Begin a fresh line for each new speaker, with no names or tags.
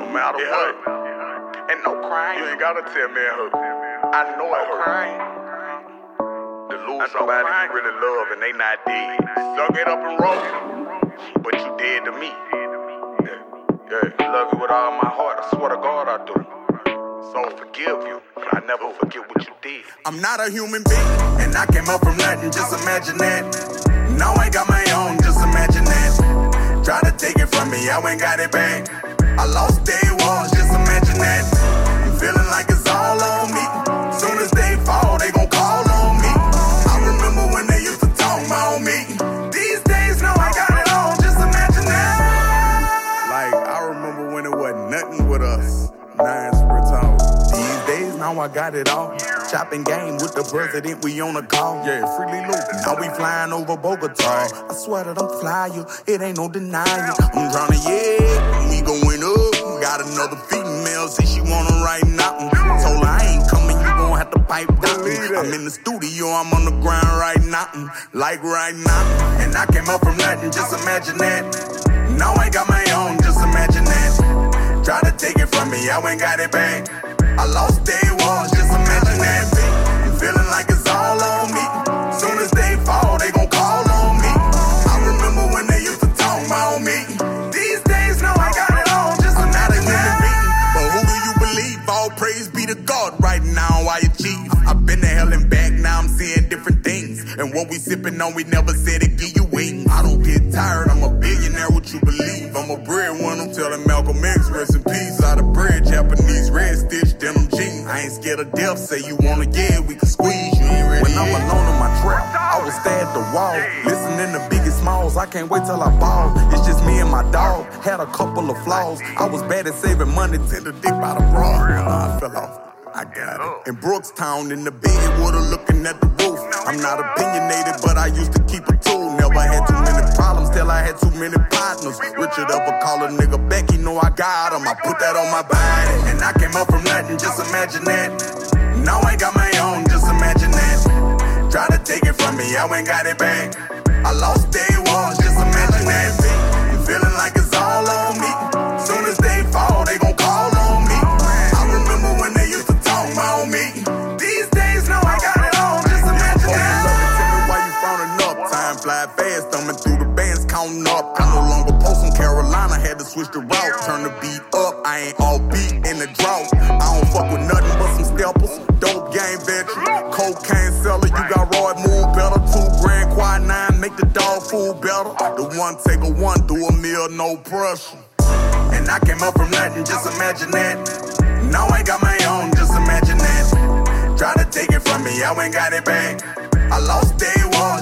matter what. And no crying. You ain't gotta tell me it hurt. I know it hurt. To lose somebody you really love and they not dead. Suck it up and roll. But you dead to me. Yeah, love you with all my heart. I swear to God I do. So I forgive you, but I never forget what you did.
I'm not a human being, and I came up from nothing, just imagine that. Now I got my own, just imagine that. Try to take it from me, I ain't got it back. I lost day one, just imagine that. I'm feeling like it's all on me. Soon as they fall, they gon' call on me. I remember when they used to talk about me. These days, now I got it all, just imagine that. Like, I remember when it wasn't nothing with us. These days, now I got it all. Chopping game with the president, we on a call. Yeah, freely loop. Now we flying over Bogota. I swear that I'm flyer, it ain't no denying. I'm tryna, we going up. Got another female, say she wanna write nothing. Told her I ain't coming, you gon' have to pipe down. I'm in the studio, I'm on the ground right now. Like right now. And I came up from nothing, just imagine that. Now I got my own, just imagine that. Try to take it from me, I ain't got it back. I lost day one, just imagine that. I'm feeling like it's all on me. Soon as they fall, they gon' call on me. I remember when they used to talk about me. These days, now I got it all, just imagine that. But who do you believe? All praise be to God. Right now I achieve. I've been to hell and back, now I'm seeing different things. And what we sipping on, we never said it give you wings. I don't get tired, I'm a billionaire, what you believe? I'm a breadwinner, I'm telling Malcolm X, rest in peace. Out of bread, Japanese red stitch, denim jeans. I ain't scared of death, say you wanna get, we can squeeze. You ain't ready. When I'm alone in my trap, I will stare at the wall. Listening to Biggie Smalls, I can't wait till I ball. It's just me and my dog, had a couple of flaws. I was bad at saving money, tend to dick by the bra. I fell off. I got it. In Brookstown, in the bed, water looking at the roof. I'm not opinionated, but I used to keep a tool. Never had too many problems, till I had too many partners. Richard ever call a nigga back, he know I got him. I put that on my body, and I came up from nothing, just imagine that. Now I got my own, just imagine that. Try to take it from me, I ain't got it back. I lost day one, just imagine that. I'm feeling like it's all on me. Soon as they fall, they gon' call on me. I remember when they used to talk about me. These days, now I got it all, just imagine that. Tell me why you frowning up. Time fly fast, thumbing through the bands, counting up. I no longer post from Carolina, had to switch the route. Turn the beat up, I ain't all beat in the drought. I don't fuck with nothing but some scalpers. Dope game veteran, cocaine seller, you got Roy move better. 2 grand, quad 9, make the dog food better. The one take a one, do a meal, no pressure. And I came up from nothing, just imagine that. Now I got my own, just imagine that. Try to take it from me, I ain't got it back. I lost day one,